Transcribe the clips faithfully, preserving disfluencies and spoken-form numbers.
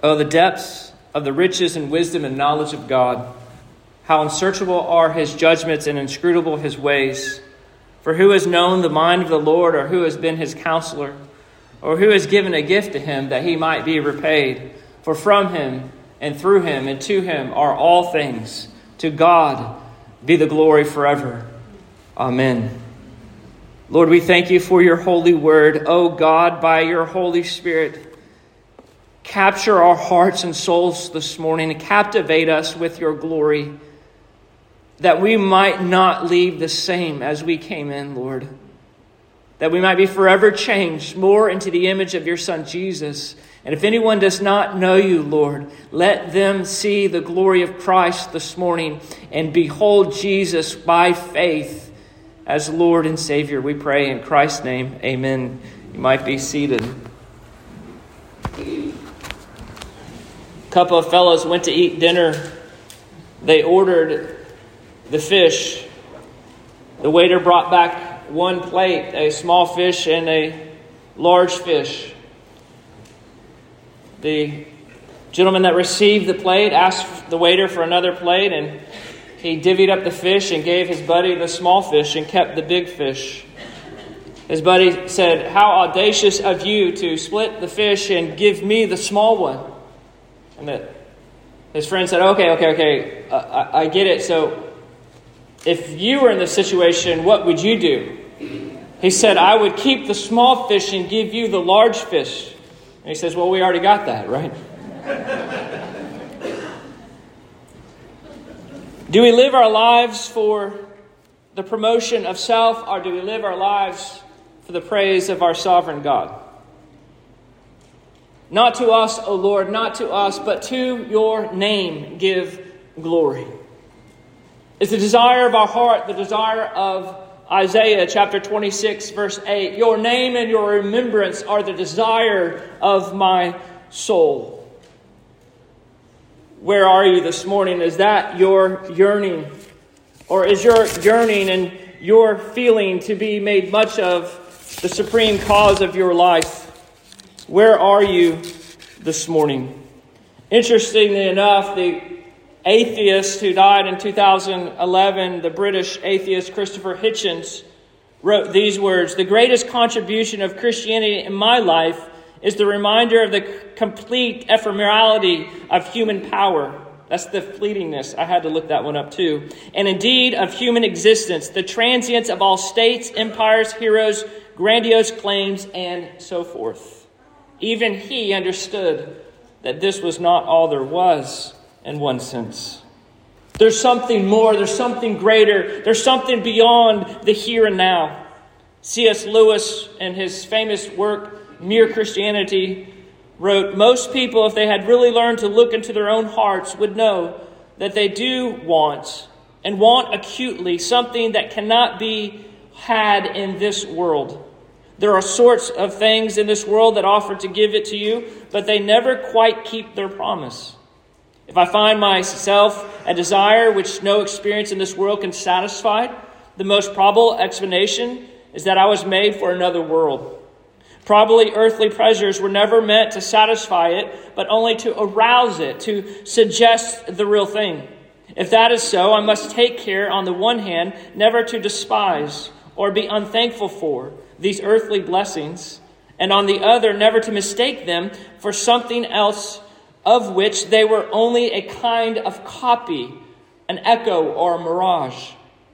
Oh, the depths of the riches and wisdom and knowledge of God. How unsearchable are his judgments and inscrutable his ways. For who has known the mind of the Lord, or who has been his counselor, or who has given a gift to him that he might be repaid? For from him and through him and to him are all things. To God be the glory forever. Amen. Lord, we thank you for your holy word. O God, by your Holy Spirit, capture our hearts and souls this morning and captivate us with your glory, that we might not leave the same as we came in, Lord. That we might be forever changed more into the image of your Son, Jesus. And if anyone does not know you, Lord, let them see the glory of Christ this morning and behold Jesus by faith as Lord and Savior. We pray in Christ's name, amen. You might be seated. A couple of fellows went to eat dinner. They ordered the fish. The waiter brought back one plate, a small fish and a large fish. The gentleman that received the plate asked the waiter for another plate, and he divvied up the fish and gave his buddy the small fish and kept the big fish. His buddy said, "How audacious of you to split the fish and give me the small one." And that his friend said, okay, okay, okay, uh, I, I get it. So if you were in this situation, what would you do? He said, "I would keep the small fish and give you the large fish." And he says, well, we already got that, right? Do we live our lives for the promotion of self, or do we live our lives for the praise of our sovereign God? Not to us, O Lord, not to us, but to your name give glory. It's the desire of our heart, the desire of Isaiah chapter twenty-six, verse eight. Your name and your remembrance are the desire of my soul. Where are you this morning? Is that your yearning? Or is your yearning and your feeling to be made much of the supreme cause of your life? Where are you this morning? Interestingly enough, the atheist who died in two thousand eleven, the British atheist Christopher Hitchens, wrote these words: "The greatest contribution of Christianity in my life is the reminder of the complete ephemerality of human power." That's the fleetingness. I had to look that one up too. "And indeed of human existence, the transience of all states, empires, heroes, grandiose claims, and so forth." Even he understood that this was not all there was in one sense. There's something more. There's something greater. There's something beyond the here and now. C S Lewis, in his famous work, Mere Christianity, wrote, "Most people, if they had really learned to look into their own hearts, would know that they do want, and want acutely, something that cannot be had in this world. There are sorts of things in this world that offer to give it to you, but they never quite keep their promise. If I find myself a desire which no experience in this world can satisfy, the most probable explanation is that I was made for another world. Probably earthly pleasures were never meant to satisfy it, but only to arouse it, to suggest the real thing. If that is so, I must take care, on the one hand, never to despise or be unthankful for these earthly blessings, and on the other, never to mistake them for something else of which they were only a kind of copy, an echo or a mirage.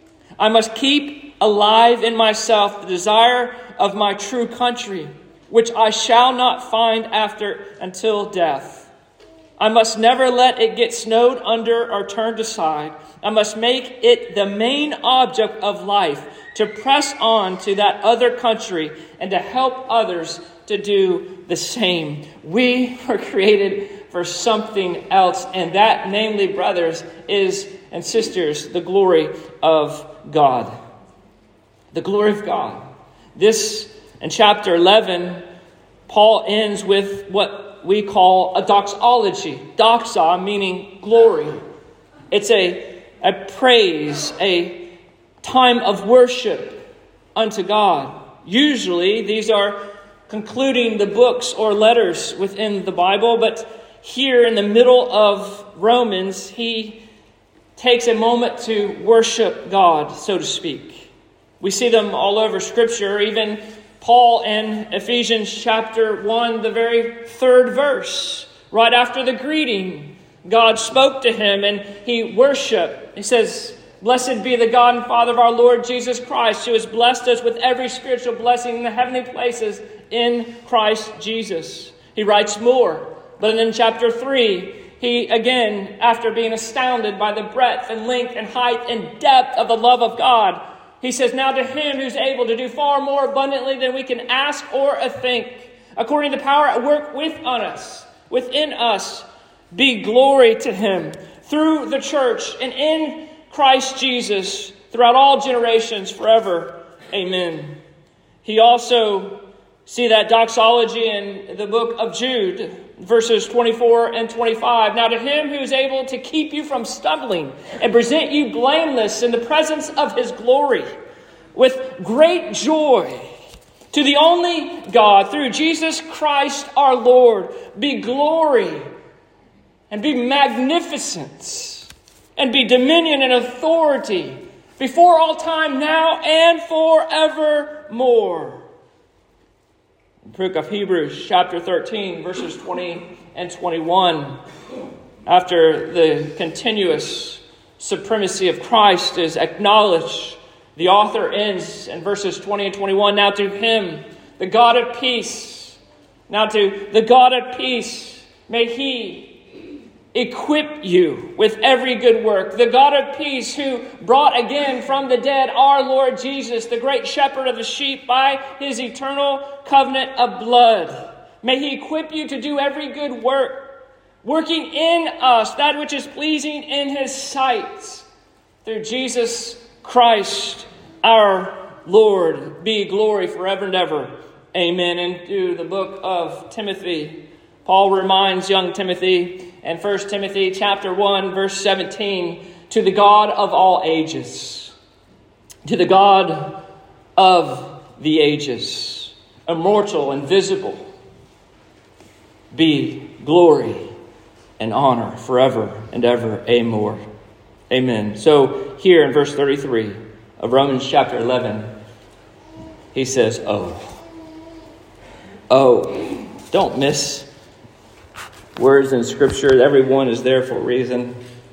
I must keep alive in myself the desire of my true country, which I shall not find after until death. I must never let it get snowed under or turned aside. I must make it the main object of life to press on to that other country and to help others to do the same." We were created for something else, and that, namely, brothers, is, and sisters, the glory of God. The glory of God. This, in chapter eleven, Paul ends with what we call a doxology. Doxa meaning glory. It's a, a praise, a time of worship unto God. Usually these are concluding the books or letters within the Bible, but here in the middle of Romans, he takes a moment to worship God, so to speak. We see them all over Scripture, even Paul in Ephesians chapter one, the very third verse, right after the greeting, God spoke to him and he worshiped. He says, "Blessed be the God and Father of our Lord Jesus Christ, who has blessed us with every spiritual blessing in the heavenly places in Christ Jesus." He writes more, but in chapter three, he again, after being astounded by the breadth and length and height and depth of the love of God, he says, "Now to him who's able to do far more abundantly than we can ask or think, according to the power at work within us, within us, be glory to him through the church and in Christ Jesus throughout all generations forever. Amen." He also see that doxology in the book of Jude, verses twenty-four and twenty-five. "Now to him who is able to keep you from stumbling and present you blameless in the presence of his glory with great joy, to the only God, through Jesus Christ our Lord, be glory and be magnificence and be dominion and authority before all time, now and forevermore." The book of Hebrews, chapter thirteen, verses twenty and twenty-one. After the continuous supremacy of Christ is acknowledged, the author ends in verses twenty and twenty-one. "Now to him, the God of peace, now to the God of peace, may he equip you with every good work. The God of peace, who brought again from the dead our Lord Jesus, the great shepherd of the sheep, by his eternal covenant of blood. May he equip you to do every good work, working in us that which is pleasing in his sight. Through Jesus Christ our Lord, be glory forever and ever. Amen." And to the book of Timothy, Paul reminds young Timothy in First Timothy chapter one, verse seventeen, "To the God of all ages, to the God of the ages, immortal, invisible, be glory and honor forever and ever. Amen." Amen. So here in verse thirty-three of Romans chapter eleven, he says, "Oh, oh, don't miss words in Scripture. Every one is there for a reason."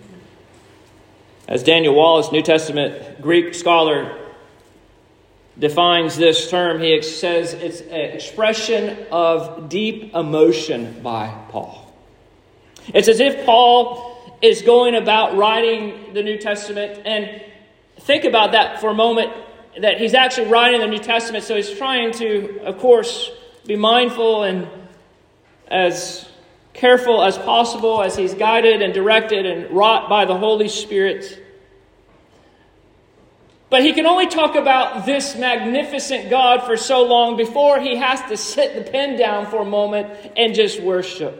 As Daniel Wallace, New Testament Greek scholar, defines this term, he says it's an expression of deep emotion by Paul. It's as if Paul is going about writing the New Testament, and think about that for a moment, that he's actually writing the New Testament, so he's trying to, of course, be mindful and as careful as possible as he's guided and directed and wrought by the Holy Spirit. But he can only talk about this magnificent God for so long before he has to sit the pen down for a moment and just worship.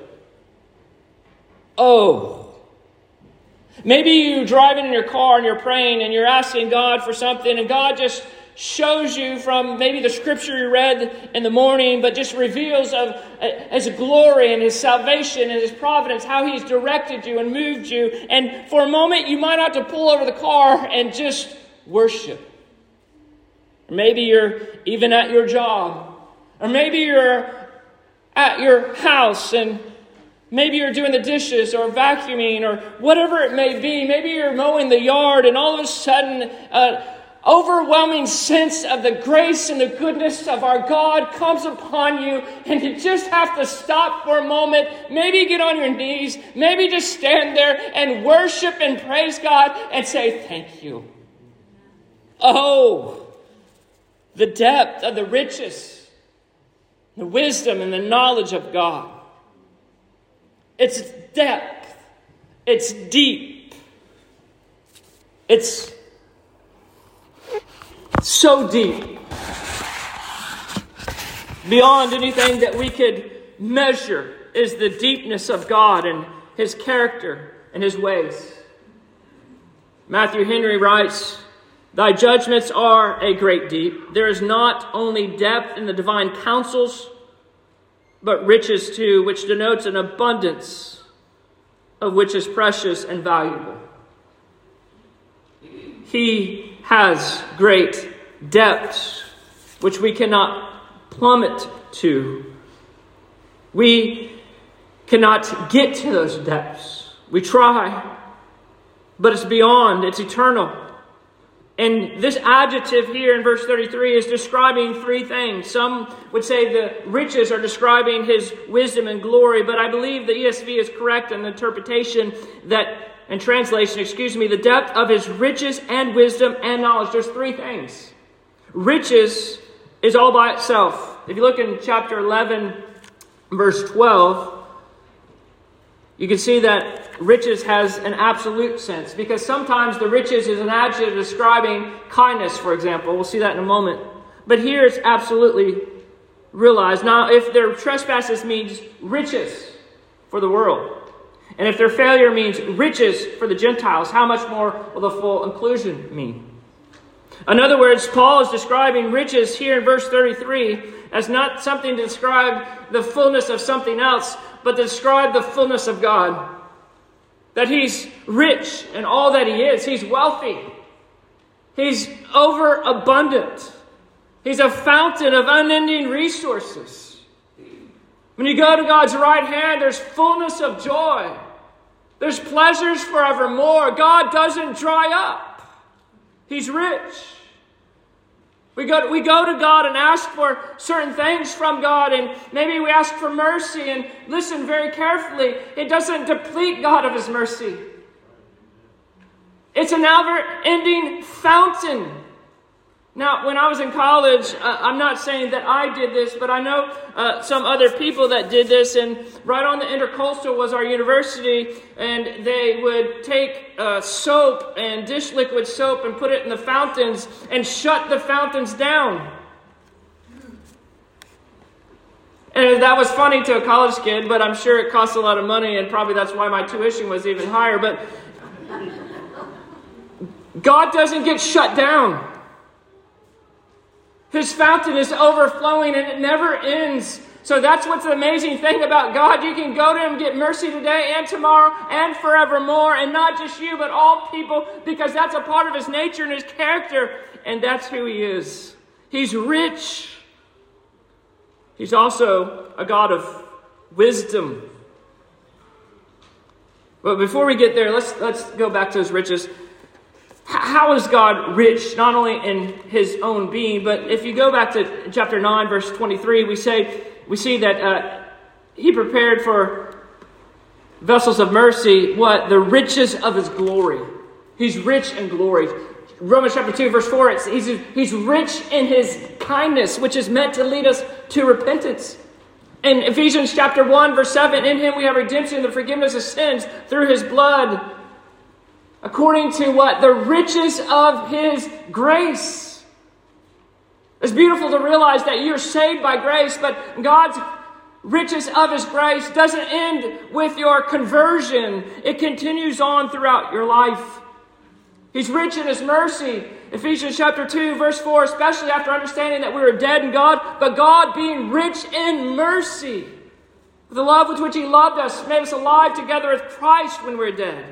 Oh, maybe you're driving in your car and you're praying and you're asking God for something, and God just shows you from maybe the scripture you read in the morning, but just reveals of His glory and His salvation and His providence, how He's directed you and moved you. And for a moment, you might have to pull over the car and just worship. Or maybe you're even at your job. Or maybe you're at your house and maybe you're doing the dishes or vacuuming or whatever it may be. Maybe you're mowing the yard, and all of a sudden, uh, overwhelming sense of the grace and the goodness of our God comes upon you, and you just have to stop for a moment, maybe get on your knees, maybe just stand there and worship and praise God and say, thank you. Oh, the depth of the riches, the wisdom and the knowledge of God. It's depth. It's deep. It's so deep, beyond anything that we could measure, is the deepness of God and His character and His ways. Matthew Henry writes, "Thy judgments are a great deep. There is not only depth in the divine counsels, but riches too, which denotes an abundance of which is precious and valuable. He has great depths, which we cannot plummet to. We cannot get to those depths. We try, but it's beyond, it's eternal. And this adjective here in verse thirty-three is describing three things. Some would say the riches are describing his wisdom and glory, but I believe the E S V is correct in the interpretation that, and translation, excuse me, the depth of his riches and wisdom and knowledge. There's three things. Riches is all by itself. If you look in chapter eleven, verse twelve, you can see that riches has an absolute sense, because sometimes the riches is an adjective describing kindness, for example. We'll see that in a moment. But here it's absolutely realized. Now, if their trespasses means riches for the world, and if their failure means riches for the Gentiles, how much more will the full inclusion mean? In other words, Paul is describing riches here in verse thirty-three as not something to describe the fullness of something else, but to describe the fullness of God. That he's rich in all that he is. He's wealthy. He's overabundant. He's a fountain of unending resources. When you go to God's right hand, there's fullness of joy. There's pleasures forevermore. God doesn't dry up. He's rich. We go, we go to God and ask for certain things from God, and maybe we ask for mercy, and listen very carefully. It doesn't deplete God of his mercy. It's a never-ending fountain. Now, when I was in college, uh, I'm not saying that I did this, but I know uh, some other people that did this. And right on the Intercoastal was our university, and they would take uh, soap and dish liquid soap and put it in the fountains and shut the fountains down. And that was funny to a college kid, but I'm sure it cost a lot of money, and probably that's why my tuition was even higher. But God doesn't get shut down. His fountain is overflowing and it never ends. So that's what's the amazing thing about God. You can go to him, get mercy today and tomorrow and forevermore. And not just you, but all people, because that's a part of his nature and his character. And that's who he is. He's rich. He's also a God of wisdom. But before we get there, let's let's go back to his riches. How is God rich, not only in his own being, but if you go back to chapter nine, verse twenty-three, we say we see that uh, he prepared for vessels of mercy what? The riches of his glory. He's rich in glory. Romans chapter two, verse four, it's, he's, he's rich in his kindness, which is meant to lead us to repentance. In Ephesians chapter one, verse seven, in him we have redemption, the forgiveness of sins through his blood. According to what? The riches of his grace. It's beautiful to realize that you're saved by grace, but God's riches of his grace doesn't end with your conversion. It continues on throughout your life. He's rich in his mercy. Ephesians chapter two, verse four, especially after understanding that we were dead in God, but God being rich in mercy. The love with which he loved us made us alive together with Christ when we were dead.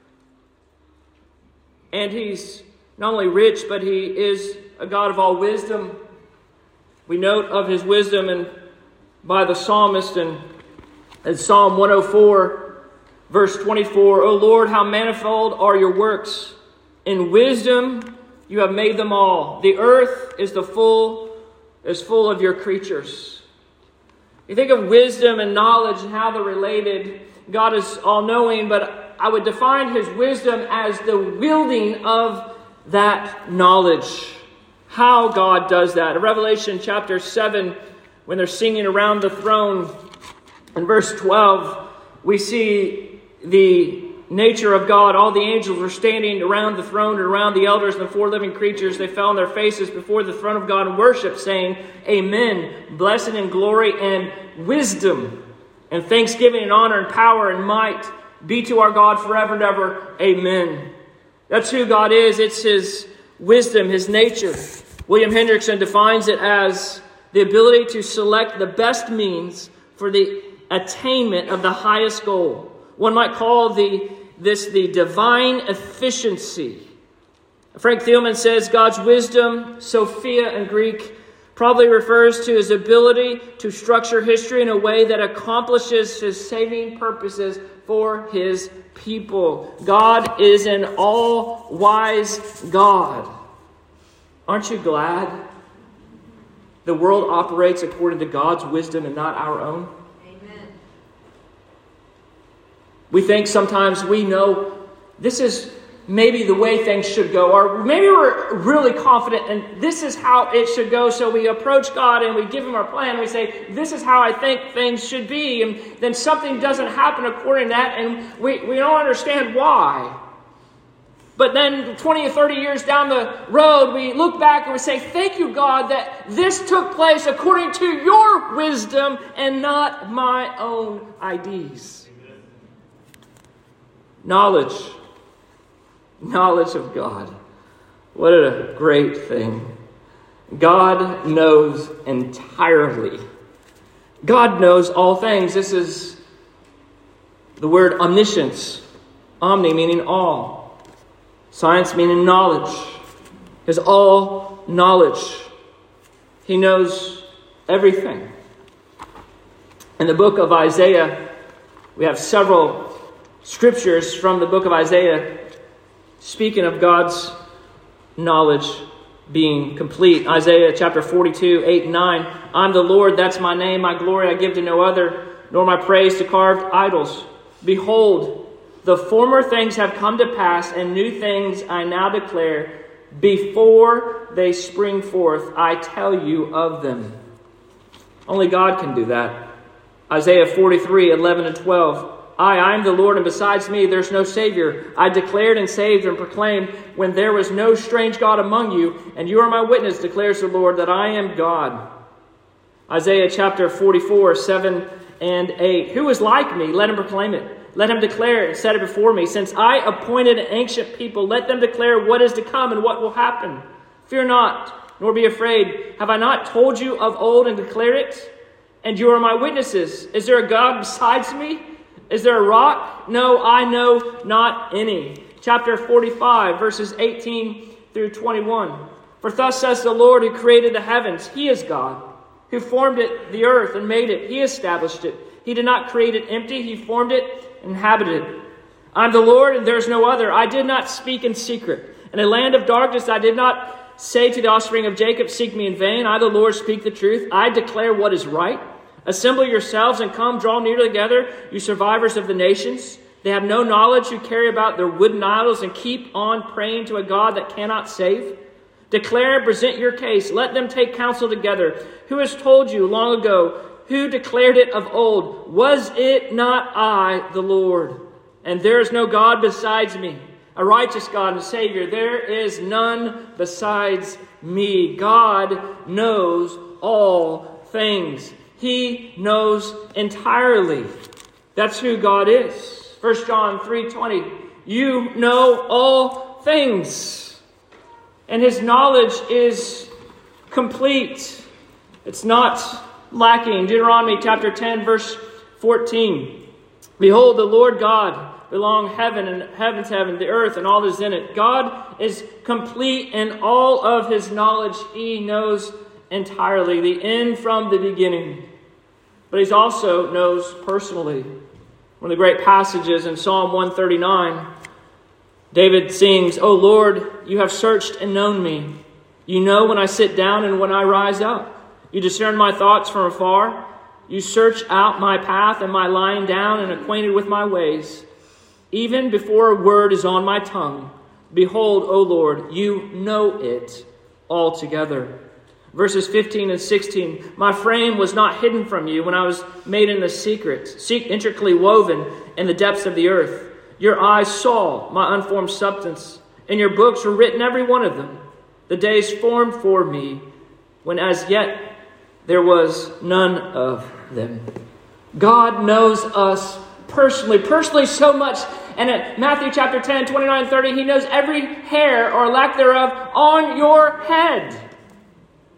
And he's not only rich, but he is a God of all wisdom. We note of his wisdom and by the psalmist in, in Psalm one oh four, verse twenty-four. O Lord, how manifold are your works. In wisdom you have made them all. The earth is the full is full of your creatures. You think of wisdom and knowledge and how they're related. God is all-knowing, but I would define his wisdom as the wielding of that knowledge. How God does that. In Revelation chapter seven, when they're singing around the throne, in verse twelve, we see the nature of God. All the angels were standing around the throne and around the elders and the four living creatures. They fell on their faces before the throne of God and worshiped, saying, Amen, blessing and glory and wisdom and thanksgiving and honor and power and might be to our God forever and ever. Amen. That's who God is. It's his wisdom, his nature. William Hendrickson defines it as the ability to select the best means for the attainment of the highest goal, One might call the this the divine efficiency. Frank Thielman says God's wisdom, Sophia in Greek, probably refers to his ability to structure history in a way that accomplishes his saving purposes for his people. God is an all-wise God. Aren't you glad the world operates according to God's wisdom and not our own? Amen. We think sometimes we know this is maybe the way things should go, or maybe we're really confident and this is how it should go, so we approach God and we give Him our plan and we say, this is how I think things should be, and then something doesn't happen according to that, and we, we don't understand why. But then twenty or thirty years down the road, we look back and we say, thank you, God, that this took place according to your wisdom and not my own ideas. Amen. Knowledge. Knowledge of God. What a great thing. God knows entirely. God knows all things. This is the word omniscience. Omni meaning all. Science meaning knowledge. He has all knowledge. He knows everything. In the book of Isaiah, we have several scriptures from the book of Isaiah speaking of God's knowledge being complete. Isaiah chapter forty-two, eight and nine. I'm the Lord, that's my name. My glory I give to no other, nor my praise to carved idols. Behold, the former things have come to pass, and new things I now declare. Before they spring forth, I tell you of them. Only God can do that. Isaiah forty-three, eleven and twelve. I, I am the Lord, and besides me there's no Savior. I declared and saved and proclaimed when there was no strange God among you, and you are my witness, declares the Lord, that I am God. Isaiah chapter forty-four, seven and eight. Who is like me? Let him proclaim it. Let him declare it and set it before me. Since I appointed an ancient people, let them declare what is to come and what will happen. Fear not, nor be afraid. Have I not told you of old and declared it? And you are my witnesses. Is there a God besides me? Is there a rock? No, I know not any. Chapter forty-five, verses eighteen through twenty-one. For thus says the Lord who created the heavens. He is God, who formed it, the earth, and made it. He established it. He did not create it empty. He formed it and inhabited it. I'm the Lord, and there is no other. I did not speak in secret. In a land of darkness, I did not say to the offspring of Jacob, seek me in vain. I, the Lord, speak the truth. I declare what is right. Assemble yourselves and come, draw near together, you survivors of the nations. They have no knowledge who carry about their wooden idols and keep on praying to a God that cannot save. Declare and present your case. Let them take counsel together. Who has told you long ago? Who declared it of old? Was it not I, the Lord? And there is no God besides me, a righteous God and Savior. There is none besides me. God knows all things. He knows entirely. That's who God is. First John three twenty. You know all things. And His knowledge is complete. It's not lacking. Deuteronomy chapter ten, verse fourteen. Behold, the Lord God belong heaven and heaven's heaven, the earth and all that is in it. God is complete in all of His knowledge. He knows entirely, the end from the beginning. But He also knows personally. One of the great passages in Psalm one thirty-nine, David sings, O Lord, you have searched and known me. You know when I sit down and when I rise up. You discern my thoughts from afar. You search out my path and my lying down and acquainted with my ways. Even before a word is on my tongue, behold, O Lord, you know it altogether. Verses fifteen and sixteen, my frame was not hidden from you when I was made in the secret, intricately woven in the depths of the earth. Your eyes saw my unformed substance. In your books were written every one of them, the days formed for me, when as yet there was none of them. God knows us personally, personally so much. And at Matthew chapter ten, twenty-nine and thirty, He knows every hair or lack thereof on your head.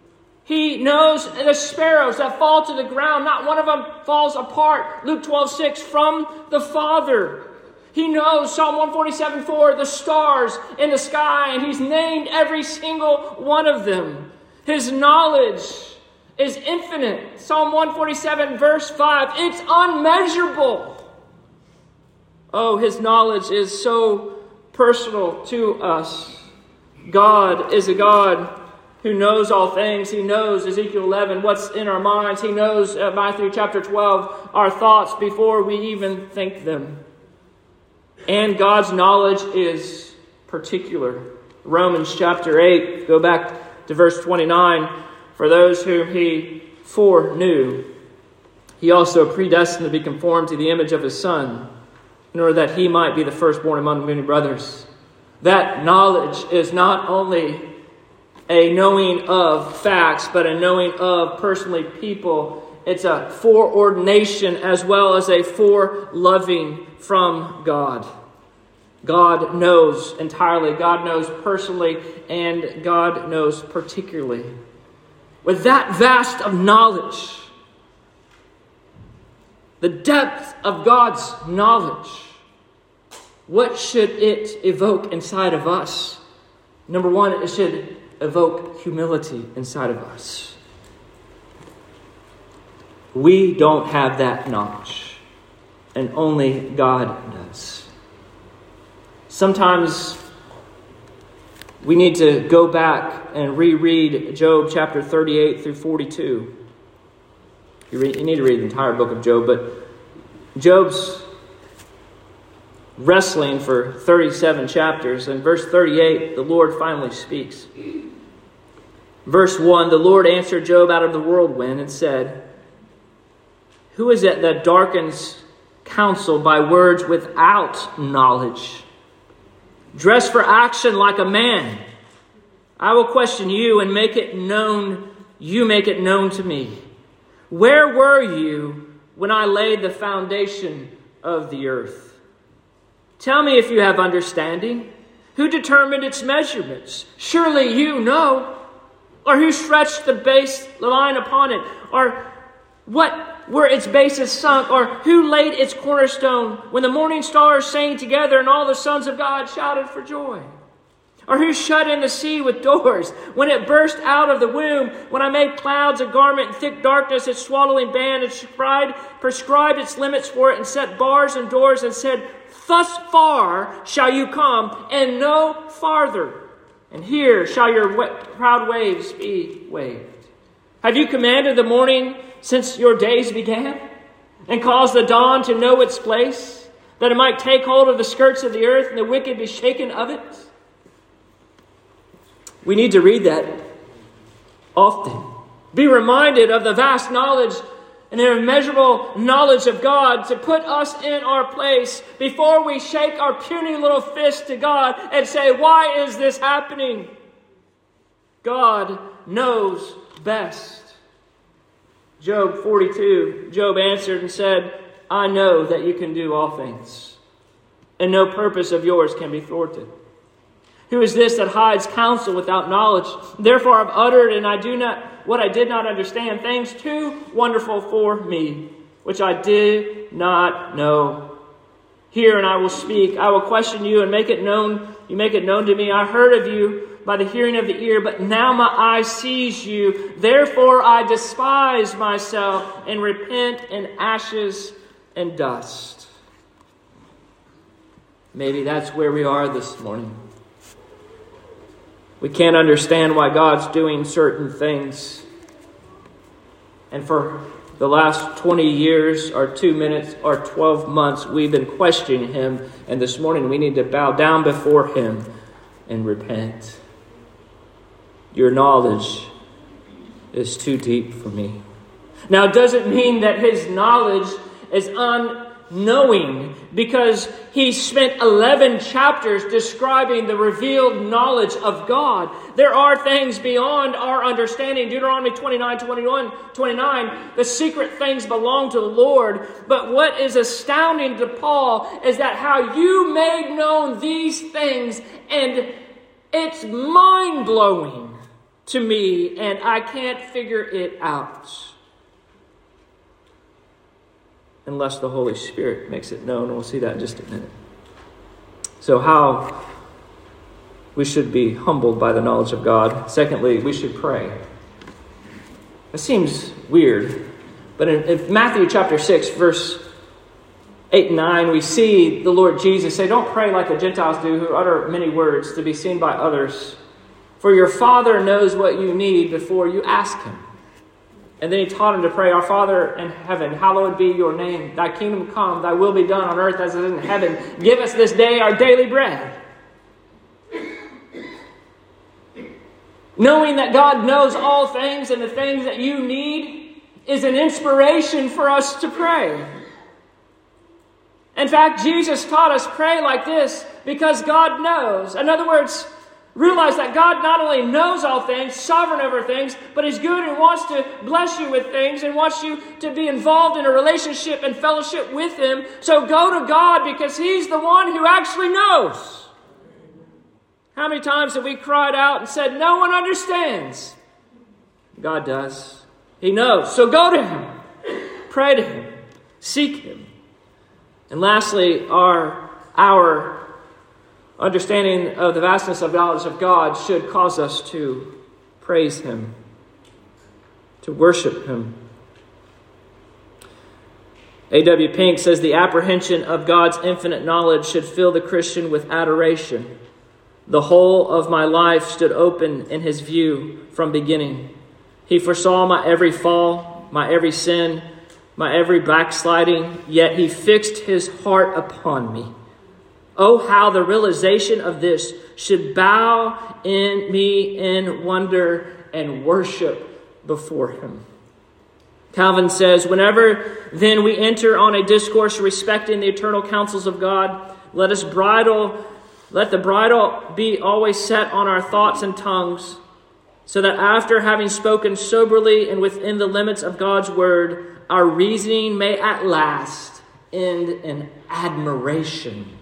He knows the sparrows that fall to the ground. Not one of them falls apart. Luke twelve six, from the Father. He knows, Psalm one forty-seven four, the stars in the sky, and He's named every single one of them. His knowledge is infinite. Psalm one forty-seven verse five, it's unmeasurable. Oh, His knowledge is so personal to us. God is a God who knows all things. He knows, Ezekiel eleven, what's in our minds. He knows, uh, Matthew chapter twelve, our thoughts before we even think them. And God's knowledge is particular. Romans chapter eight, go back to verse twenty-nine. For those whom He foreknew, He also predestined to be conformed to the image of His Son, in order that He might be the firstborn among many brothers. That knowledge is not only a knowing of facts, but a knowing of personally people. It's a foreordination as well as a foreloving from God. God knows entirely. God knows personally. And God knows particularly. With that vast of knowledge, the depth of God's knowledge, what should it evoke inside of us? Number one, it should evoke humility inside of us. We don't have that knowledge, and only God does. Sometimes we need to go back and reread Job chapter thirty-eight through forty-two. You, read, you need to read the entire book of Job, but Job's wrestling for thirty-seven chapters. In verse thirty-eight, the Lord finally speaks. Verse one, the Lord answered Job out of the whirlwind and said, who is it that darkens counsel by words without knowledge? Dress for action like a man. I will question you and make it known, you make it known to me. Where were you when I laid the foundation of the earth? Tell me if you have understanding. Who determined its measurements? Surely you know. Or who stretched the base line upon it? Or what were its bases sunk? Or who laid its cornerstone when the morning stars sang together and all the sons of God shouted for joy? Or who shut in the sea with doors when it burst out of the womb? When I made clouds a garment and thick darkness its swaddling band, and prescribed, prescribed its limits for it, and set bars and doors, and said, thus far shall you come, and no farther. And here shall your proud waves be waved. Have you commanded the morning since your days began, and caused the dawn to know its place, that it might take hold of the skirts of the earth, and the wicked be shaken of it? We need to read that often. Be reminded of the vast knowledge and the immeasurable knowledge of God to put us in our place before we shake our puny little fist to God and say, why is this happening? God knows best. Job forty-two, Job answered and said, I know that you can do all things, and no purpose of yours can be thwarted. Who is this that hides counsel without knowledge? Therefore I've uttered and I do not what I did not understand, things too wonderful for me, which I did not know. Hear and I will speak. I will question you and make it known. You make it known to me. I heard of you by the hearing of the ear, but now my eye sees you. Therefore I despise myself and repent in ashes and dust. Maybe that's where we are this morning. We can't understand why God's doing certain things. And for the last twenty years or two minutes or twelve months, we've been questioning Him. And this morning we need to bow down before Him and repent. Your knowledge is too deep for me. Now, it doesn't mean that His knowledge is unknowing, because He spent eleven chapters describing the revealed knowledge of God. There are things beyond our understanding. Deuteronomy twenty-nine, twenty-one, twenty-nine, the secret things belong to the Lord. But what is astounding to Paul is that how you made known these things, and it's mind-blowing to me, and I can't figure it out unless the Holy Spirit makes it known. And we'll see that in just a minute. So how we should be humbled by the knowledge of God. Secondly, we should pray. It seems weird, but in, in Matthew chapter six, verse eight and nine, we see the Lord Jesus say, don't pray like the Gentiles do, who utter many words to be seen by others. For your Father knows what you need before you ask Him. And then He taught him to pray, Our Father in heaven, hallowed be your name. Thy kingdom come, thy will be done on earth as it is in heaven. Give us this day our daily bread. Knowing that God knows all things and the things that you need is an inspiration for us to pray. In fact, Jesus taught us pray like this because God knows. In other words, realize that God not only knows all things, sovereign over things, but He's good and wants to bless you with things and wants you to be involved in a relationship and fellowship with Him. So go to God because He's the one who actually knows. How many times have we cried out and said, no one understands? God does. He knows. So go to Him. Pray to Him. Seek Him. And lastly, our, our understanding of the vastness of knowledge of God should cause us to praise Him, to worship Him. A W Pink says the apprehension of God's infinite knowledge should fill the Christian with adoration. The whole of my life stood open in His view from beginning. He foresaw my every fall, my every sin, my every backsliding, yet He fixed His heart upon me. Oh, how the realization of this should bow in me in wonder and worship before Him. Calvin says, whenever then we enter on a discourse respecting the eternal counsels of God, let us bridle, let the bridle be always set on our thoughts and tongues, so that after having spoken soberly and within the limits of God's word, our reasoning may at last end in admiration.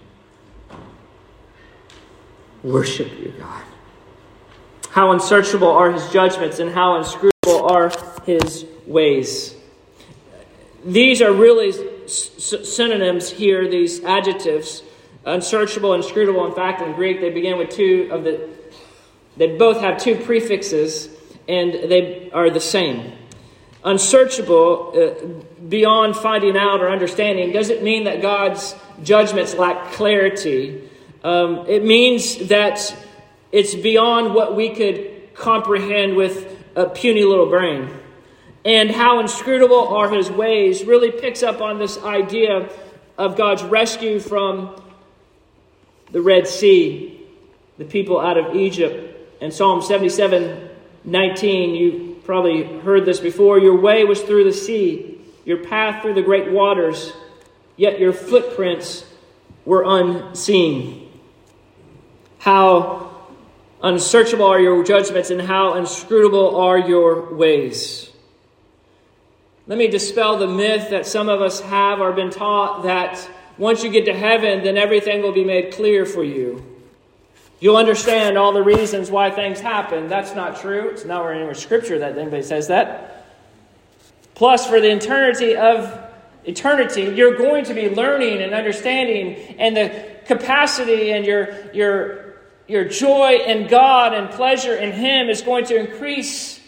Worship you, God. How unsearchable are His judgments and how inscrutable are His ways. These are really synonyms here, these adjectives. Unsearchable, inscrutable. In fact, in Greek, they begin with two of the... They both have two prefixes, and they are the same. Unsearchable, uh, beyond finding out or understanding, doesn't mean that God's judgments lack clarity. Um, it means that it's beyond what we could comprehend with a puny little brain. And how inscrutable are His ways really picks up on this idea of God's rescue from the Red Sea, the people out of Egypt. In Psalm seventy-seven nineteen, you probably heard this before. Your way was through the sea, your path through the great waters, yet your footprints were unseen. How unsearchable are your judgments and how inscrutable are your ways. Let me dispel the myth that some of us have or been taught that once you get to heaven, then everything will be made clear for you. You'll understand all the reasons why things happen. That's not true. It's nowhere in Scripture that anybody says that. Plus, for the eternity of eternity, you're going to be learning and understanding, and the capacity and your, your, your joy in God and pleasure in Him is going to increase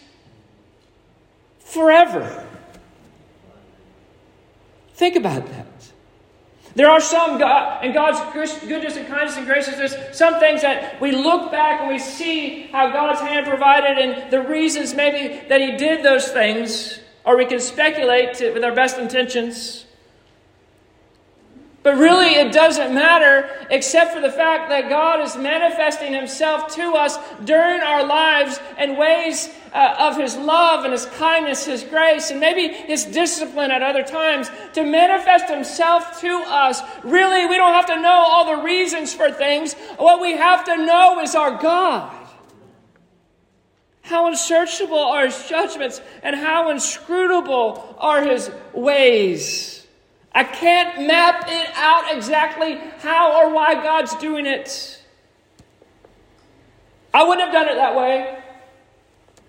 forever. Think about that. There are some, God, in God's goodness and kindness and graciousness, some things that we look back and we see how God's hand provided and the reasons maybe that He did those things, or we can speculate to, with our best intentions. But really it doesn't matter except for the fact that God is manifesting Himself to us during our lives in ways uh, of His love and His kindness, His grace, and maybe His discipline at other times to manifest Himself to us. Really, we don't have to know all the reasons for things. What we have to know is our God. How unsearchable are His judgments and how inscrutable are His ways. I can't map it out exactly how or why God's doing it. I wouldn't have done it that way.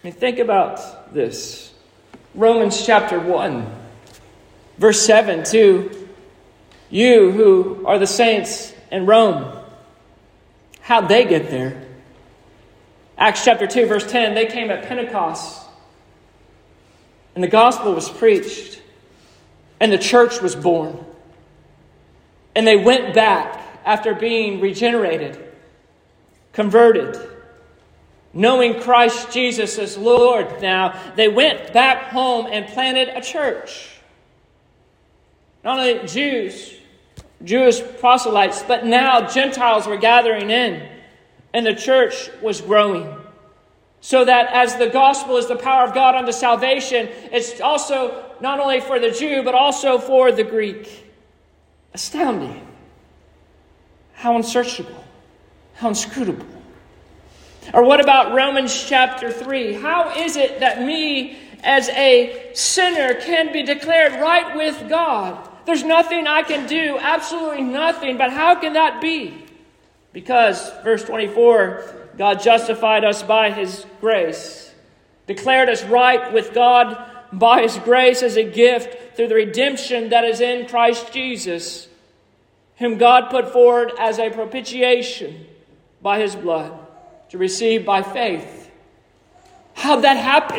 mean, think about this. Romans chapter one, verse seven, to you who are the saints in Rome. How'd they get there? Acts chapter two, verse ten, they came at Pentecost. And the gospel was preached. And the church was born. And they went back after being regenerated, converted, knowing Christ Jesus as Lord now. They went back home and planted a church. Not only Jews, Jewish proselytes, but now Gentiles were gathering in. And the church was growing. So that as the gospel is the power of God unto salvation, it's also not only for the Jew, but also for the Greek. Astounding. How unsearchable. How inscrutable. Or what about Romans chapter three? How is it that me as a sinner can be declared right with God? There's nothing I can do, absolutely nothing. But how can that be? Because, verse twenty-four, God justified us by His grace, declared us right with God by His grace as a gift through the redemption that is in Christ Jesus, whom God put forward as a propitiation by His blood to receive by faith. How'd that happen?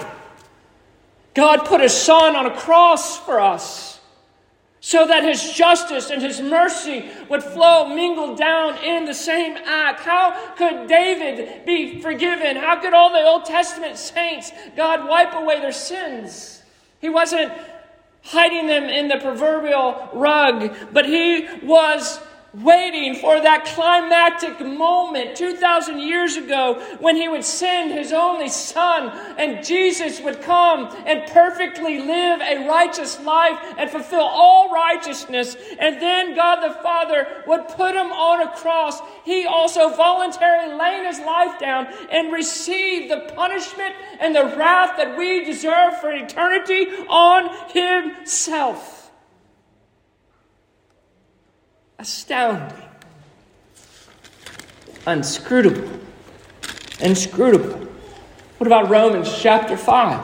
God put His Son on a cross for us, so that His justice and His mercy would flow, mingled down in the same act. How could David be forgiven? How could all the Old Testament saints, God wipe away their sins? He wasn't hiding them in the proverbial rug, but He was waiting for that climactic moment two thousand years ago when He would send His only Son and Jesus would come and perfectly live a righteous life and fulfill all righteousness. And then God the Father would put Him on a cross. He also voluntarily laying His life down and received the punishment and the wrath that we deserve for eternity on Himself. Astounding. Unscrutable. Inscrutable. What about Romans chapter five?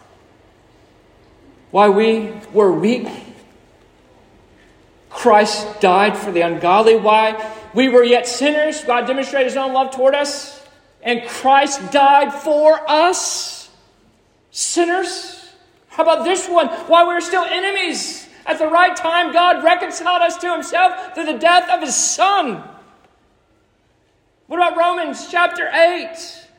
Why we were weak, Christ died for the ungodly. Why we were yet sinners, God demonstrated His own love toward us, and Christ died for us, sinners. How about this one? Why we were still enemies, at the right time, God reconciled us to Himself through the death of His Son. What about Romans chapter eight?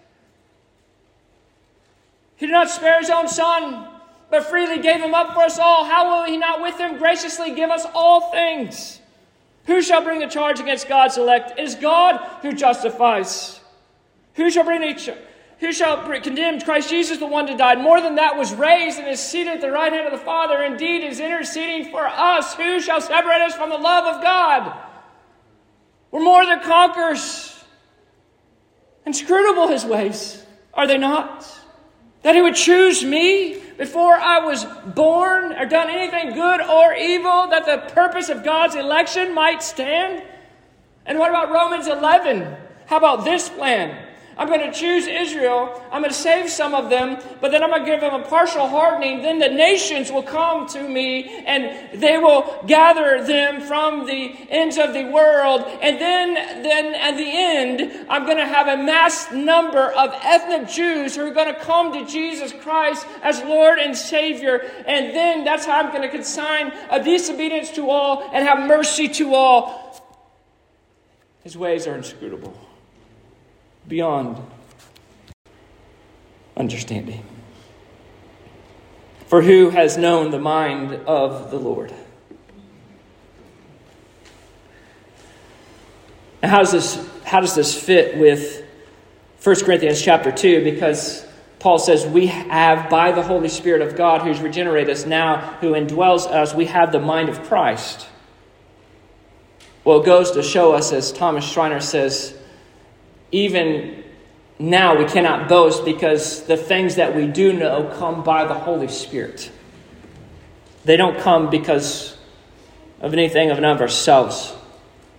He did not spare His own Son, but freely gave Him up for us all. How will He not with Him graciously give us all things? Who shall bring a charge against God's elect? It is God who justifies. Who shall bring a charge? Who shall condemn? Christ Jesus, the one that died. More than that, was raised and is seated at the right hand of the Father. Indeed, is interceding for us. Who shall separate us from the love of God? We're more than conquerors. Inscrutable His ways, are they not? That He would choose me before I was born or done anything good or evil, that the purpose of God's election might stand. And what about Romans eleven? How about this plan? I'm going to choose Israel. I'm going to save some of them, but then I'm going to give them a partial hardening. Then the nations will come to me, and they will gather them from the ends of the world. And then, then at the end, I'm going to have a mass number of ethnic Jews who are going to come to Jesus Christ as Lord and Savior. And then that's how I'm going to consign a disobedience to all and have mercy to all. His ways are inscrutable, beyond understanding. For who has known the mind of the Lord? Now, how does this, how does this fit with First Corinthians chapter two? Because Paul says we have, by the Holy Spirit of God, who's regenerated us now, who indwells us, we have the mind of Christ. Well, it goes to show us, as Thomas Schreiner says, even now we cannot boast because the things that we do know come by the Holy Spirit. They don't come because of anything of and of ourselves.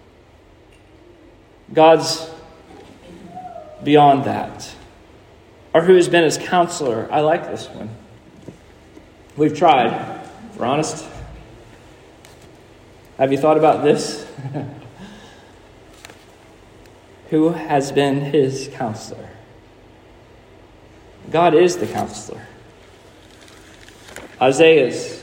God's beyond that. or who has been his counselor? I like this one. We've tried, if we're honest. Have you thought about this? Who has been his counselor? God is the counselor. Isaiah's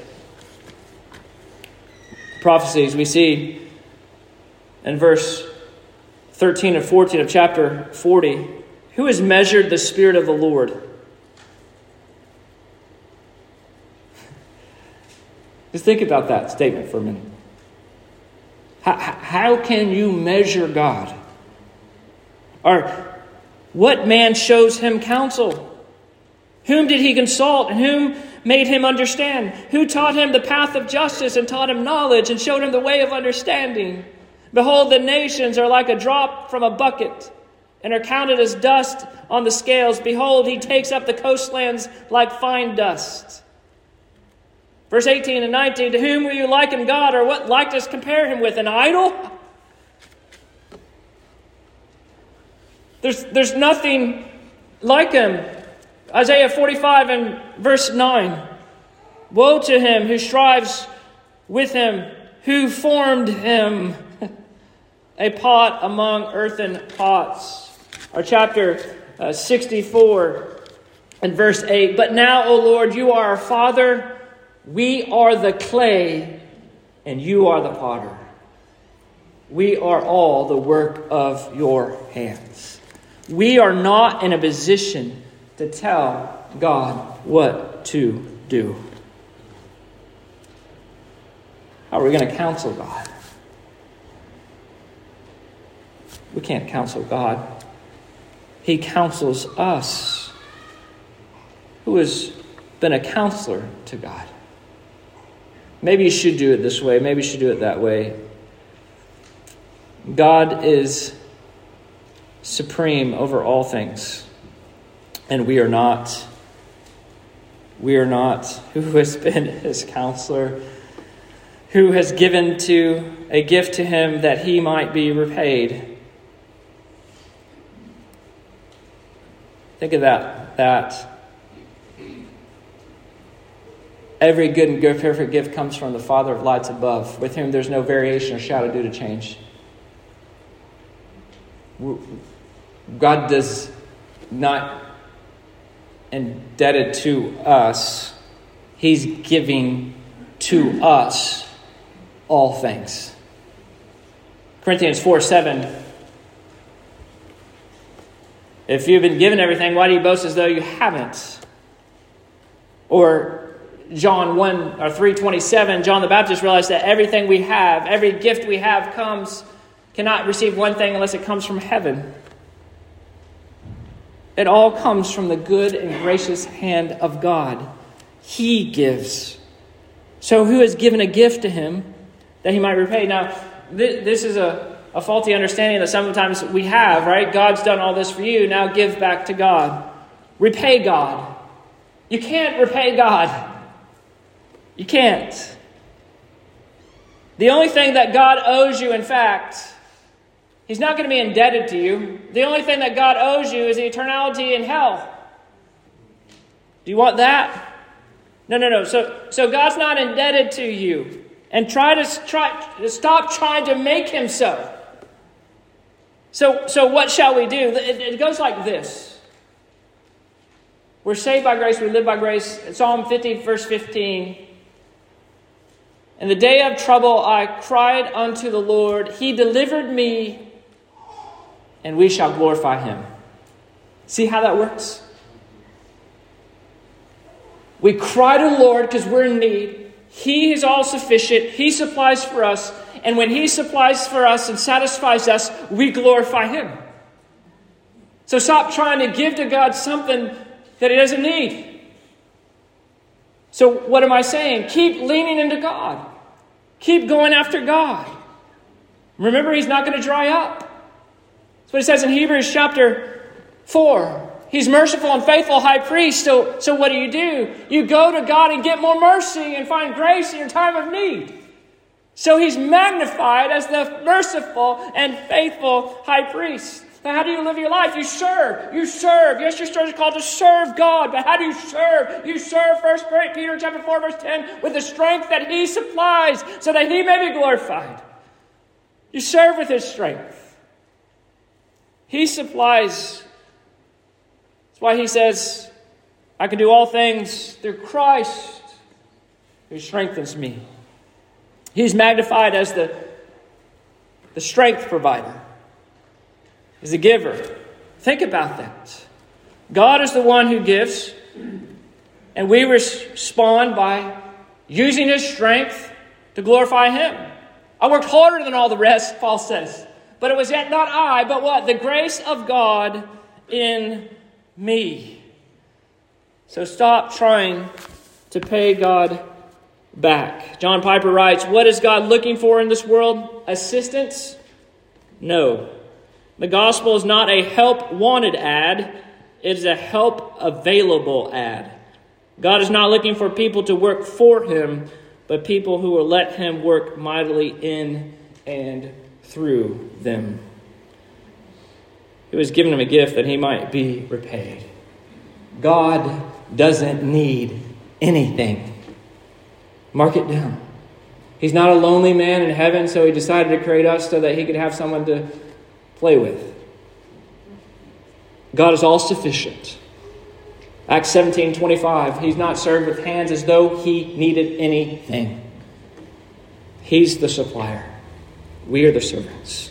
prophecies we see in verse thirteen and fourteen of chapter forty. Who has measured the Spirit of the Lord? Just think about that statement for a minute. How, how can you measure God? Or what man shows him counsel? Whom did he consult, and whom made him understand? Who taught him the path of justice, and taught him knowledge, and showed him the way of understanding? Behold, the nations are like a drop from a bucket, and are counted as dust on the scales. Behold, he takes up the coastlands like fine dust. Verse eighteen and nineteen, to whom will you liken God, or what likeness compare him with? An idol? There's, there's nothing like him. Isaiah forty-five and verse nine. Woe to him who strives with him, who formed him, a pot among earthen pots. Our chapter uh, sixty-four and verse eight. But now, O Lord, you are our Father. We are the clay, and you are the potter. We are all the work of your hands. We are not in a position to tell God what to do. How are we going to counsel God? We can't counsel God. He counsels us, who has been a counselor to God. Maybe you should do it this way. Maybe you should do it that way. God is supreme over all things. And we are not. We are not. Who has been his counselor? Who has given to a gift to him that he might be repaid? Think of that. That every good and good, perfect gift comes from the Father of lights above, with whom there's no variation or shadow due to change. God does not indebted to us. He's giving to us all things. Corinthians four seven. If you've been given everything, why do you boast as though you haven't? Or John one or three twenty-seven, John the Baptist realized that everything we have, every gift we have comes, cannot receive one thing unless it comes from heaven. It all comes from the good and gracious hand of God. He gives. So who has given a gift to him that he might repay? Now, th- this is a, a faulty understanding that sometimes we have, right? God's done all this for you. Now give back to God. Repay God. You can't repay God. You can't. The only thing that God owes you, in fact, he's not going to be indebted to you. The only thing that God owes you is the eternality in hell. Do you want that? No, no, no. So, so God's not indebted to you. And try to try stop trying to make him so. So, so what shall we do? It, it goes like this. We're saved by grace. We live by grace. Psalm fifty, verse fifteen. In the day of trouble, I cried unto the Lord. He delivered me, and we shall glorify him. See how that works? We cry to the Lord because we're in need. He is all sufficient. He supplies for us. And when he supplies for us and satisfies us, we glorify him. So stop trying to give to God something that he doesn't need. So what am I saying? Keep leaning into God. Keep going after God. Remember, he's not going to dry up. That's what it says in Hebrews chapter four. He's merciful and faithful high priest. So, so what do you do? You go to God and get more mercy and find grace in your time of need. So he's magnified as the merciful and faithful high priest. So how do you live your life? You serve. You serve. Yes, your church is called to serve God. But how do you serve? You serve, First Peter chapter four, verse ten, with the strength that He supplies so that He may be glorified. You serve with His strength. He supplies. That's why He says, I can do all things through Christ who strengthens me. He's magnified as the, the strength provider. He's a giver. Think about that. God is the one who gives, and we respond by using His strength to glorify Him. I worked harder than all the rest, Paul says. But it was yet not I, but what? The grace of God in me. So stop trying to pay God back. John Piper writes, what is God looking for in this world? Assistance? No. The gospel is not a help wanted ad. It is a help available ad. God is not looking for people to work for Him, but people who will let Him work mightily in and through them. He was giving him a gift that he might be repaid. God doesn't need anything. Mark it down. He's not a lonely man in heaven, so He decided to create us so that He could have someone to play with. God is all sufficient. Acts seventeen twenty-five. He's not served with hands as though He needed anything. He's the supplier. We are the servants.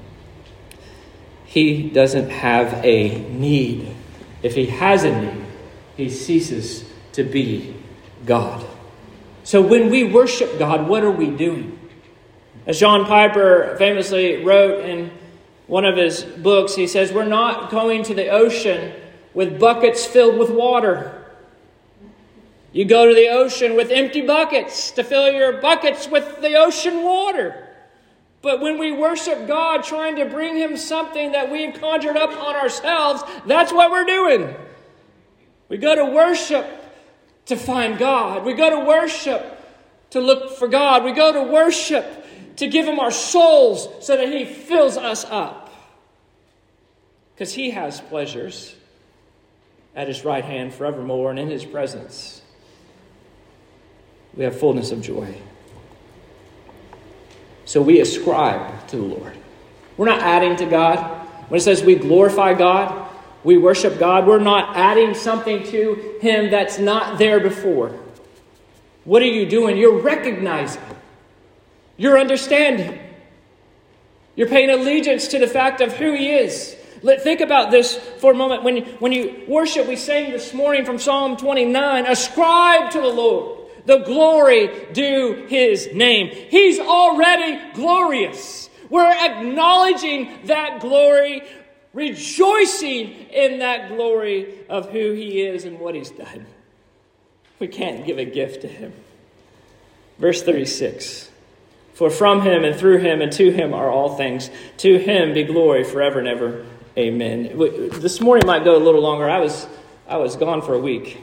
He doesn't have a need. If He has a need, He ceases to be God. So when we worship God, what are we doing? As John Piper famously wrote in one of his books, he says, we're not going to the ocean with buckets filled with water. You go to the ocean with empty buckets to fill your buckets with the ocean water. But when we worship God, trying to bring Him something that we've conjured up on ourselves, that's what we're doing. We go to worship to find God. We go to worship to look for God. We go to worship to give Him our souls so that He fills us up. Because He has pleasures at His right hand forevermore, and in His presence we have fullness of joy. So we ascribe to the Lord. We're not adding to God. When it says we glorify God, we worship God, we're not adding something to Him that's not there before. What are you doing? You're recognizing. You're understanding. You're paying allegiance to the fact of who He is. Let, think about this for a moment. When you, when you worship, we sang this morning from Psalm twenty-nine, ascribe to the Lord the glory due His name. He's already glorious. We're acknowledging that glory, rejoicing in that glory of who He is and what He's done. We can't give a gift to Him. Verse thirty-six. For from Him and through Him and to Him are all things. To Him be glory forever and ever. Amen. This morning might go a little longer. I was I was gone for a week.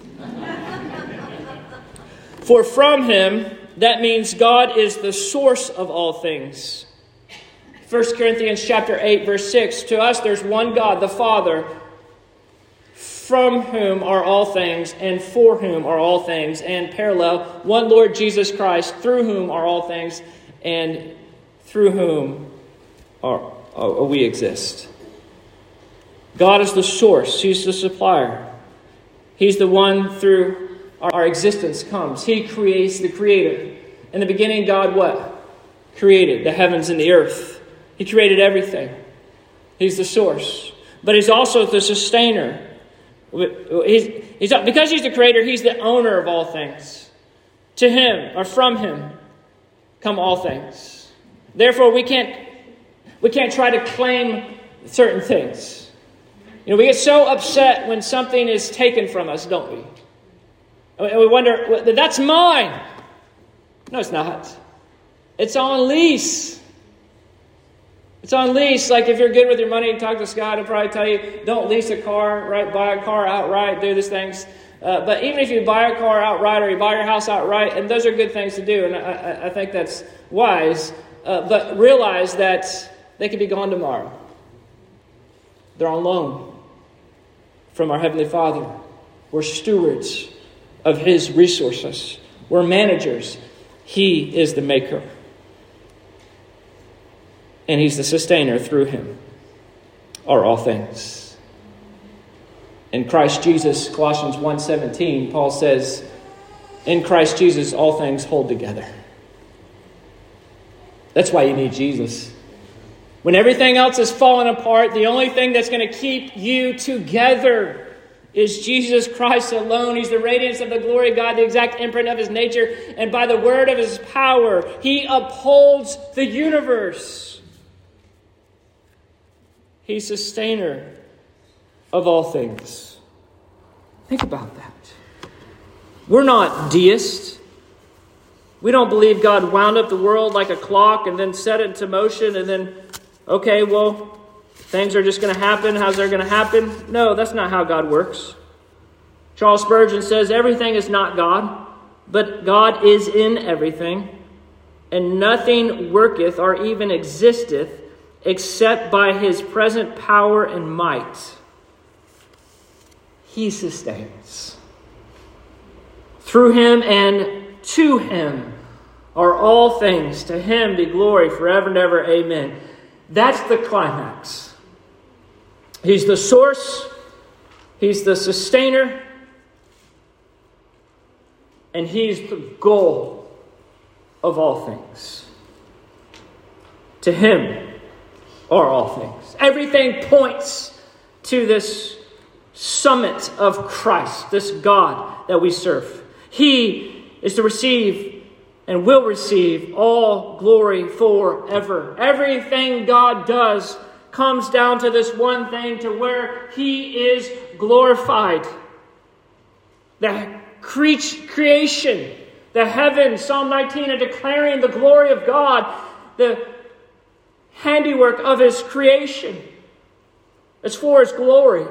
For from Him, that means God is the source of all things. First Corinthians chapter eight, verse six. To us there's one God, the Father, from whom are all things, and for whom are all things. And parallel, one Lord Jesus Christ, through whom are all things, and through whom are, are we exist. God is the source. He's the supplier. He's the one through our, our existence comes. He creates the creator. In the beginning, God what? Created the heavens and the earth. He created everything. He's the source. But He's also the sustainer. He's, he's, because He's the creator, He's the owner of all things. To Him, or from Him, come all things. Therefore, we can't, we can't try to claim certain things. You know, we get so upset when something is taken from us, don't we? And we wonder, that's mine. No, it's not. It's on lease. It's on lease. Like if you're good with your money, talk to Scott, he'll probably tell you, don't lease a car, right? Buy a car outright, do these things. Uh, but even if you buy a car outright or you buy your house outright, and those are good things to do, and I, I, I think that's wise, uh, but realize that they could be gone tomorrow. They're on loan from our Heavenly Father. We're stewards of His resources. We're managers. He is the maker. And He's the sustainer. Through Him are all things. In Christ Jesus, Colossians one seventeen, Paul says, in Christ Jesus, all things hold together. That's why you need Jesus. When everything else is falling apart, the only thing that's going to keep you together is Jesus Christ alone. He's the radiance of the glory of God, the exact imprint of His nature. And by the word of His power, He upholds the universe. He's sustainer of all things. Think about that. We're not deists. We don't believe God wound up the world like a clock and then set it into motion and then, okay, well, things are just going to happen. How's that going to happen? No, that's not how God works. Charles Spurgeon says, everything is not God, but God is in everything, and nothing worketh or even existeth except by His present power and might. He sustains. Through Him and to Him are all things. To Him be glory forever and ever. Amen. That's the climax. He's the source. He's the sustainer. And He's the goal of all things. To Him are all things. Everything points to this summit of Christ, this God that we serve. He is to receive and will receive all glory forever. Everything God does comes down to this one thing, to where He is glorified. The cre- creation, the heavens, Psalm nineteen, are declaring the glory of God, the handiwork of His creation. It's for His glory.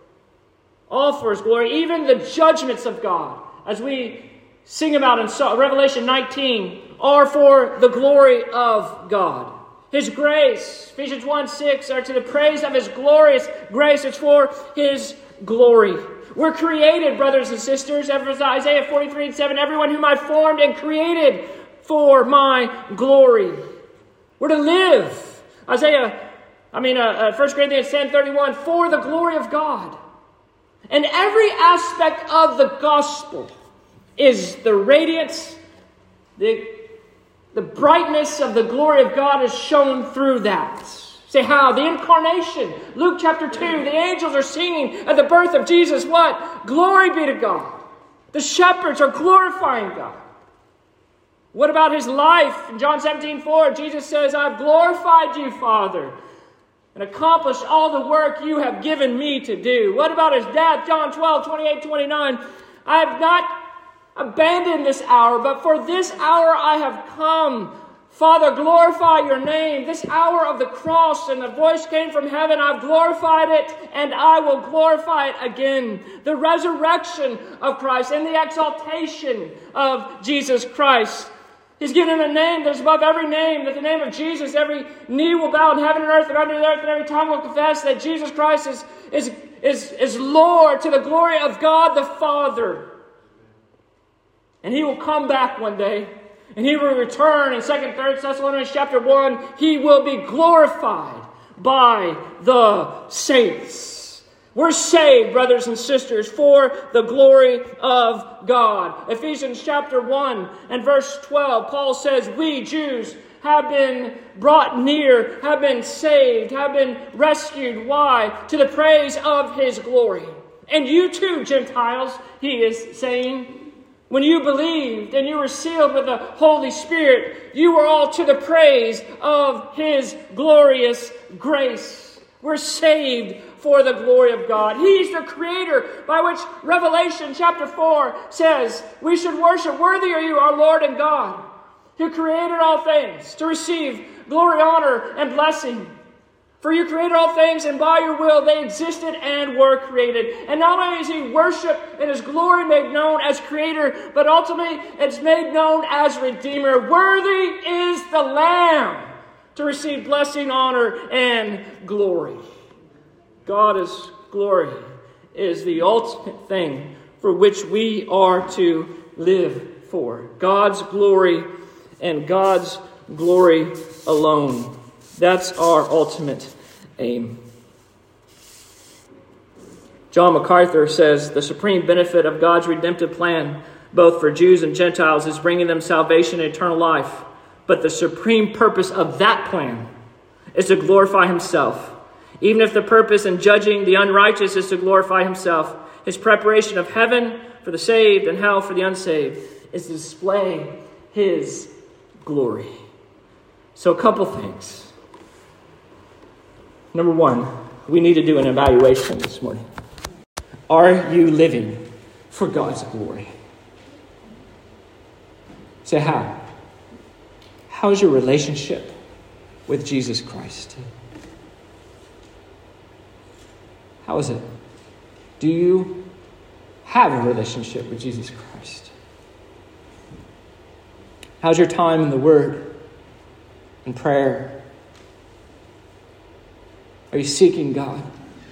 All for His glory. Even the judgments of God, as we sing about in Revelation nineteen, are for the glory of God. His grace, Ephesians one six, are to the praise of His glorious grace. It's for His glory. We're created, brothers and sisters, as Isaiah forty-three and seven, everyone whom I formed and created for my glory. We're to live, Isaiah, I mean, uh, uh, First Corinthians ten thirty-one, for the glory of God. And every aspect of the gospel is the radiance, the, the brightness of the glory of God is shown through that. Say how? The incarnation. Luke chapter two, the angels are singing at the birth of Jesus. What? Glory be to God. The shepherds are glorifying God. What about His life? In John seventeen four, Jesus says, I've glorified you, Father, and accomplished all the work you have given me to do. What about His death? John twelve twenty-eight twenty-nine, I have not abandoned this hour, but for this hour I have come. Father, glorify your name. This hour of the cross, and the voice came from heaven, I've glorified it, and I will glorify it again. The resurrection of Christ and the exaltation of Jesus Christ. He's given him a name that is above every name, that the name of Jesus, every knee will bow in heaven and earth and under the earth, and every tongue will confess that Jesus Christ is, is, is, is Lord, to the glory of God the Father. And He will come back one day, and He will return in Second, Third Thessalonians chapter one. He will be glorified by the saints. We're saved, brothers and sisters, for the glory of God. Ephesians chapter one and verse twelve, Paul says, we Jews have been brought near, have been saved, have been rescued. Why? To the praise of His glory. And you too, Gentiles, he is saying, when you believed and you were sealed with the Holy Spirit, you were all to the praise of His glorious grace. We're saved for the glory of God. He's the creator by which Revelation chapter four says we should worship. Worthy are you, our Lord and God, who created all things to receive glory, honor, and blessing. For you created all things, and by your will they existed and were created. And not only is He worshiped and His glory made known as Creator, but ultimately it's made known as Redeemer. Worthy is the Lamb to receive blessing, honor, and glory. God's glory is the ultimate thing for which we are to live for. God's glory and God's glory alone. That's our ultimate aim. John MacArthur says, the supreme benefit of God's redemptive plan, both for Jews and Gentiles, is bringing them salvation and eternal life. But the supreme purpose of that plan is to glorify himself. Even if the purpose in judging the unrighteous is to glorify himself, his preparation of heaven for the saved and hell for the unsaved is to display his glory. So a couple things. Number one, we need to do an evaluation this morning. Are you living for God's glory? Say how? How's your relationship with Jesus Christ? How is it? Do you have a relationship with Jesus Christ? How's your time in the Word and prayer? Are you seeking God?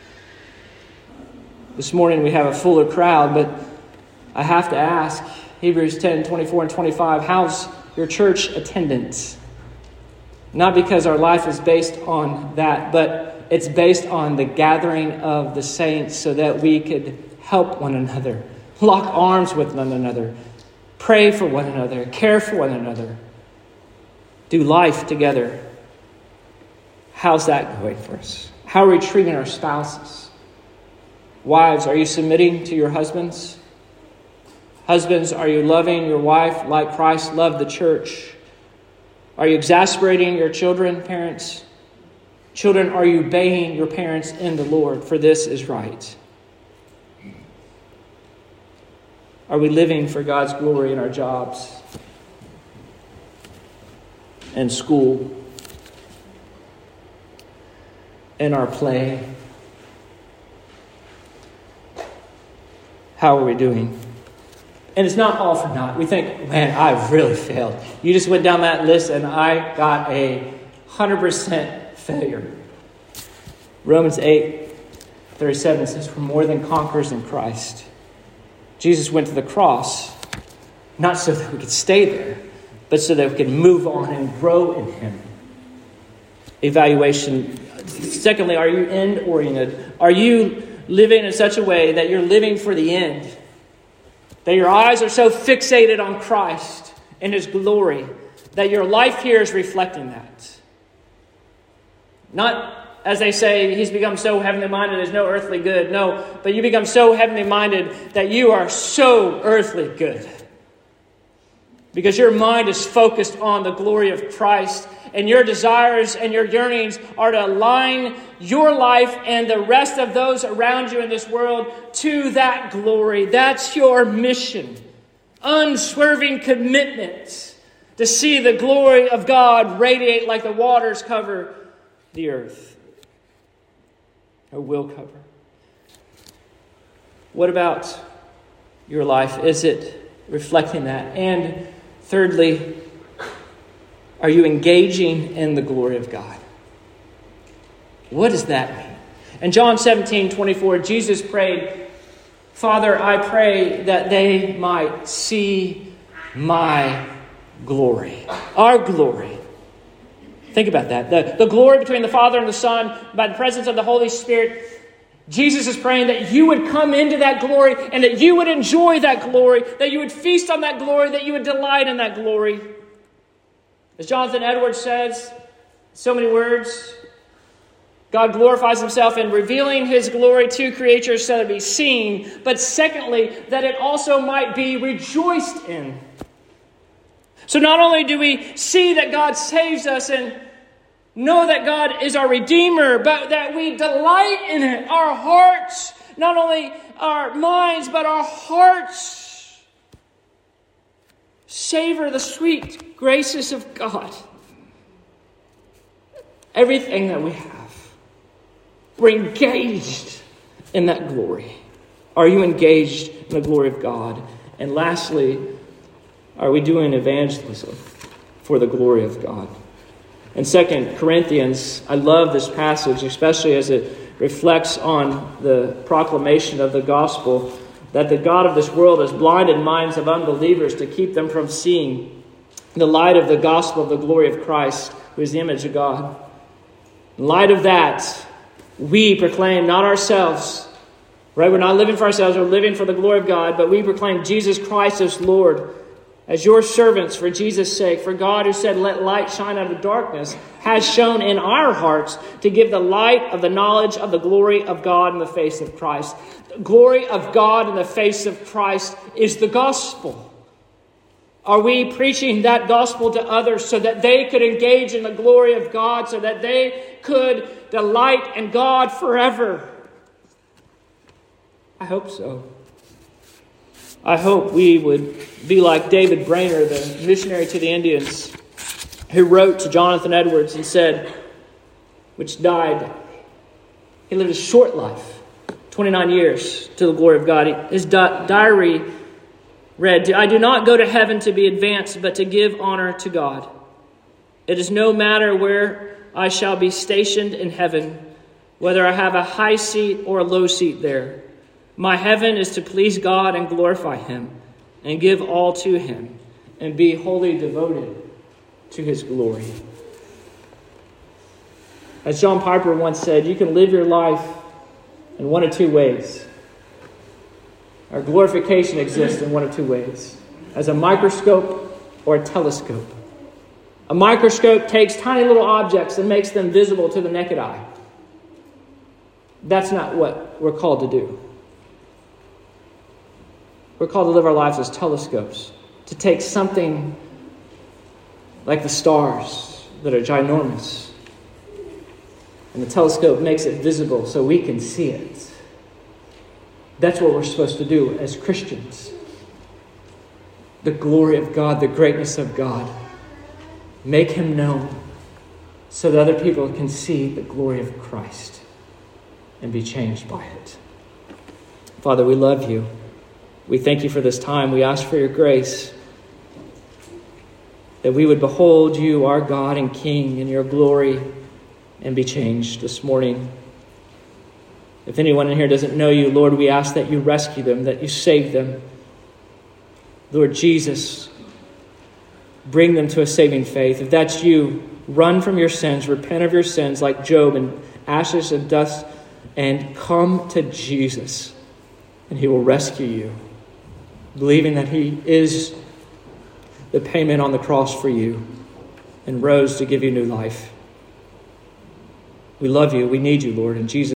This morning we have a fuller crowd, but I have to ask, Hebrews ten, twenty-four and twenty-five, how's your church attendance? Not because our life is based on that, but it's based on the gathering of the saints so that we could help one another, lock arms with one another, pray for one another, care for one another, do life together. How's that going for us? How are we treating our spouses? Wives, are you submitting to your husbands? Husbands, are you loving your wife like Christ loved the church? Are you exasperating your children, parents? Children, are you obeying your parents in the Lord? For this is right. Are we living for God's glory in our jobs and school, in our play? How are we doing? And it's not all for naught. We think, man, I've really failed. You just went down that list and I got a one hundred percent failure. Romans eight thirty-seven says, we're more than conquerors in Christ. Jesus went to the cross, not so that we could stay there, but so that we could move on and grow in him. Evaluation. Secondly, are you end-oriented? Are you living in such a way that you're living for the end? That your eyes are so fixated on Christ and his glory that your life here is reflecting that. Not, as they say, he's become so heavenly minded, there's no earthly good. No, but you become so heavenly minded that you are so earthly good. Because your mind is focused on the glory of Christ, and your desires and your yearnings are to align your life and the rest of those around you in this world to that glory. That's your mission. Unswerving commitment to see the glory of God radiate like the waters cover the earth, or will cover. What about your life? Is it reflecting that? And thirdly, are you engaging in the glory of God? What does that mean? In John seventeen twenty-four, Jesus prayed, Father, I pray that they might see my glory. Our glory. Think about that. The, the glory between the Father and the Son by the presence of the Holy Spirit. Jesus is praying that you would come into that glory and that you would enjoy that glory, that you would feast on that glory, that you would delight in that glory. As Jonathan Edwards says, so many words, God glorifies himself in revealing his glory to creatures so that it be seen, but secondly, that it also might be rejoiced in. So not only do we see that God saves us and know that God is our Redeemer, but that we delight in it. Our hearts, not only our minds, but our hearts savor the sweet graces of God. Everything that we have, we're engaged in that glory. Are you engaged in the glory of God? And lastly, are we doing evangelism for the glory of God? In Second Corinthians, I love this passage, especially as it reflects on the proclamation of the gospel, that the God of this world has blinded minds of unbelievers to keep them from seeing the light of the gospel of the glory of Christ, who is the image of God. In light of that, we proclaim not ourselves, right? We're not living for ourselves, we're living for the glory of God, but we proclaim Jesus Christ as Lord, as your servants for Jesus' sake. For God, who said, "Let light shine out of darkness," has shown in our hearts to give the light of the knowledge of the glory of God in the face of Christ. The glory of God in the face of Christ is the gospel. Are we preaching that gospel to others so that they could engage in the glory of God, so that they could delight in God forever? I hope so. I hope we would be like David Brainerd, the missionary to the Indians, who wrote to Jonathan Edwards and said, which died, he lived a short life, twenty-nine years, to the glory of God. His di- diary read, "I do not go to heaven to be advanced, but to give honor to God. It is no matter where I shall be stationed in heaven, whether I have a high seat or a low seat there. My heaven is to please God and glorify Him and give all to Him and be wholly devoted to His glory." As John Piper once said, you can live your life in one of two ways. Our glorification exists in one of two ways: as a microscope or a telescope. A microscope takes tiny little objects and makes them visible to the naked eye. That's not what we're called to do. We're called to live our lives as telescopes, to take something like the stars that are ginormous, and the telescope makes it visible so we can see it. That's what we're supposed to do as Christians. The glory of God, the greatness of God. Make Him known so that other people can see the glory of Christ and be changed by it. Father, we love You. We thank You for this time. We ask for Your grace, that we would behold You, our God and King, in Your glory and be changed this morning. If anyone in here doesn't know You, Lord, we ask that You rescue them, that You save them. Lord Jesus, bring them to a saving faith. If that's you, run from your sins, repent of your sins like Job and ashes and dust, and come to Jesus, and He will rescue you, believing that He is the payment on the cross for you and rose to give you new life. We love You. We need You, Lord. In Jesus'